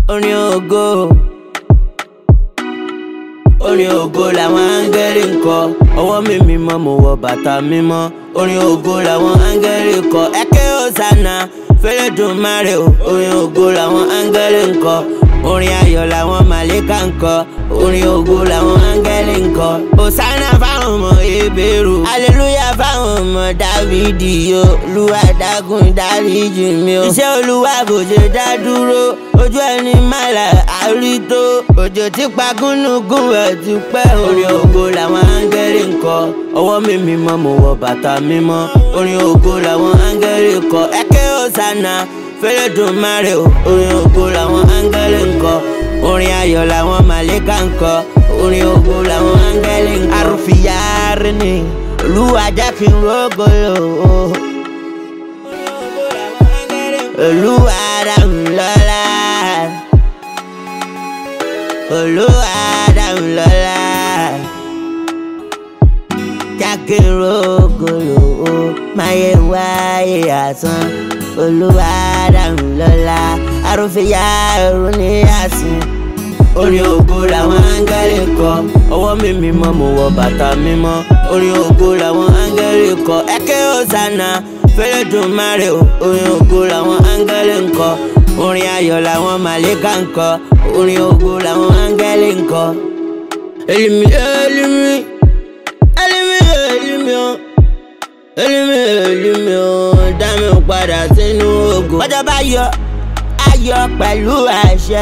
orin ògo. Orin ògo làwọn áńgẹ́lì ń kọ, ọwọ́ mi mímọ́ mo wọ bàtà mímọ́. Orin ògo làwọn áńgẹ́lì ń kọ, ẹ̀kẹ́ Hòsánà f'Ẹlẹ́dùmarè o. Orin ògo làwọn áńgẹ́lì ń kọ, orin ayọ̀ làwọn màlẹ́kà ń kọ. Orin ògo làwọn áńgẹ́lì ń kọ. Hòsánà fáwọn ọmọ Hébérù, hallelujah fáwọn ọmọ Dáfídì o. Olúwa dákun dáríjì mi o. Iṣẹ́ Olúwa kò ṣe dá dúró, ojú ẹni màlà àrító. Òjò tí pa gúnugún ẹ̀ ti pẹ́. Orin ògo làwọn áńgẹ́lì ń kọ, ọwọ́ mi mímọ́ mo wọ bàtà mímọ́. Orin ògo làwọn áńgẹ́lì ń kọ, ẹ̀kẹ́ Hòsánà f'Ẹlẹ́dùmarè o. Orin ògo làwọn áńgẹ́lì ń kọ, orin ayọ̀ làwọn màlẹ́kà ń kọ. Orin ògo làwọn áńgẹ́lì ń kọ. Arúfìyárí ni Olúwa jẹ́ kí n rógo lò ó. Olúwa dá mi lọ́lá, Olúwa dá mi lọ́lá, jẹ́ kí n rógo lò ó. Máyé wáyé àsán, Olúwa dá mi lọ́lá, arúfìyárí ni àsìn. Orin ògo làwọn áńgẹ́lì kọ, ọwọ́ mi mímọ́ mo wọ bàtà mímọ́. Orin ògo làwọn áńgẹ́lì kọ, ẹ̀kẹ́ Hòsánà f'Ẹlẹ́dùmarè o. Orin ògo làwọn áńgẹ́lì ń kọ, orin ayọ̀ làwọn màlẹ́kà ń kọ. Orin ògo làwọn áńgẹ́lì ń kọ. Elimi elimi elimi elimi o, elimi elimi o, dá mi padà sínú ògo. Bọ́jọ́ bá yọ ayọ̀ pẹ̀lú àṣẹ,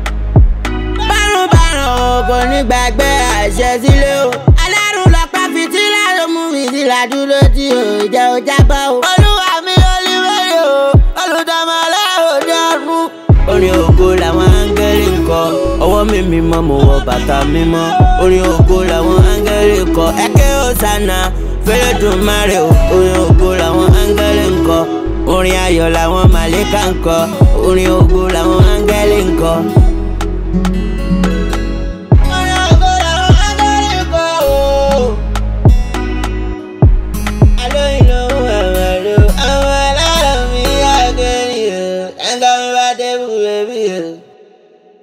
kò ní gbàgbé àṣẹ sílé o. Alárùn lọ́pàá fìtílà ló mú mi sílá dúró tí ò jẹ́ ó jábọ́ o. Olúwa mi olúwèrè o, olùdámọ̀ aláòdì ọ̀run. Orin ògo làwọn áńgẹ́lì ń kọ, ọwọ́ mi mímọ́ mo wọ bàtà mímọ́. Orin ògo làwọn áńgẹ́lì ń kọ, ẹ̀kẹ́ Hòsánà f'Ẹlẹ́dùmarè o. Orin ògo làwọn áńgẹ́lì ń kọ, orin ayọ̀ làwọn màlẹ́kà ń kọ. Orin ògo làwọn áńgẹ́lì ń kọ.